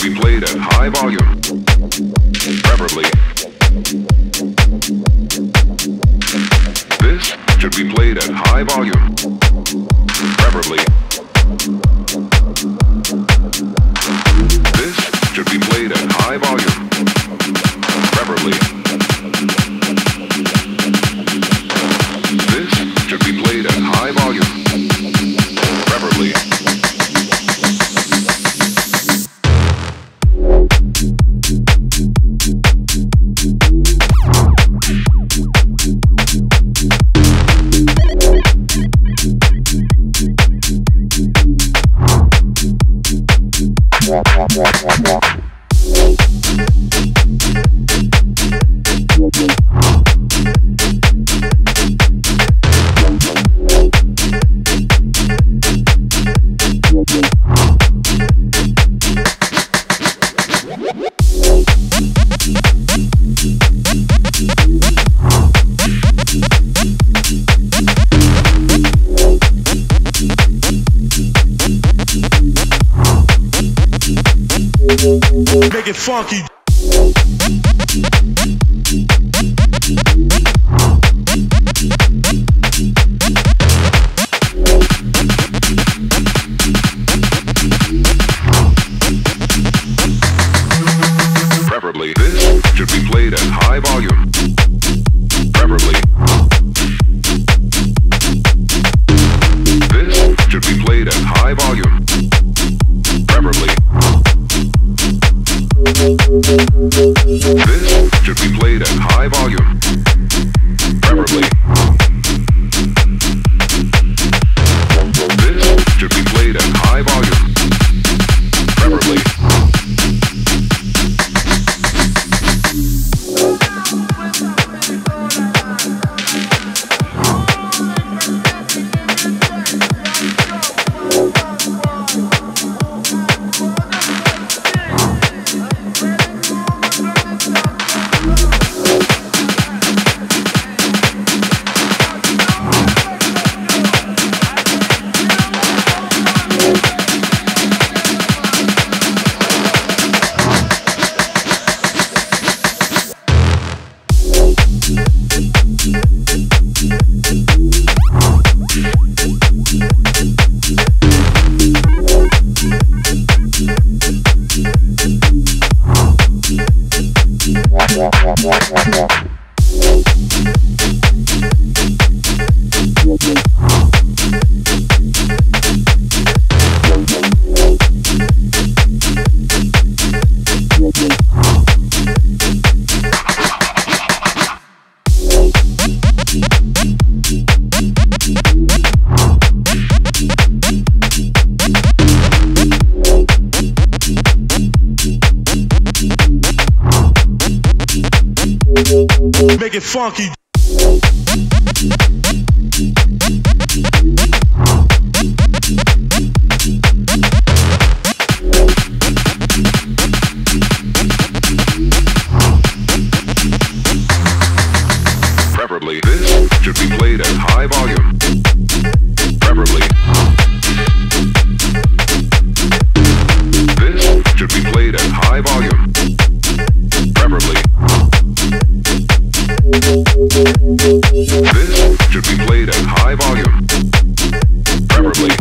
should be played at high volume, preferably. This should be played at high volume, preferably. This should be played at high volume, preferably. This should be played at high volume, preferably. Make it funky. Preferably, this should be played at high volume. Preferably, this should be played at high volume. Preferably, this should be played at high volume. Preferably, this should be played at high volume. Preferably. Make it funky. Preferably, this should be played at high volume. Preferably, this should be played at high volume. Preferably, this should be played at high volume. Preferably,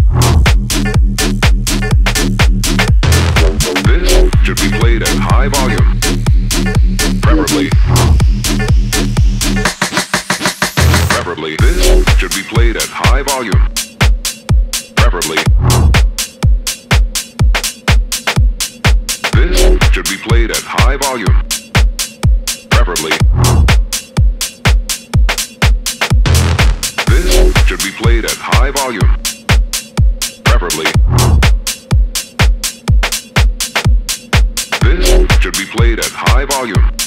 this should be played at high volume. Preferably, preferably, this should be played at high volume. Preferably, this should be played at high volume. Preferably, this should be played at high volume. Preferably, this should be played at high volume.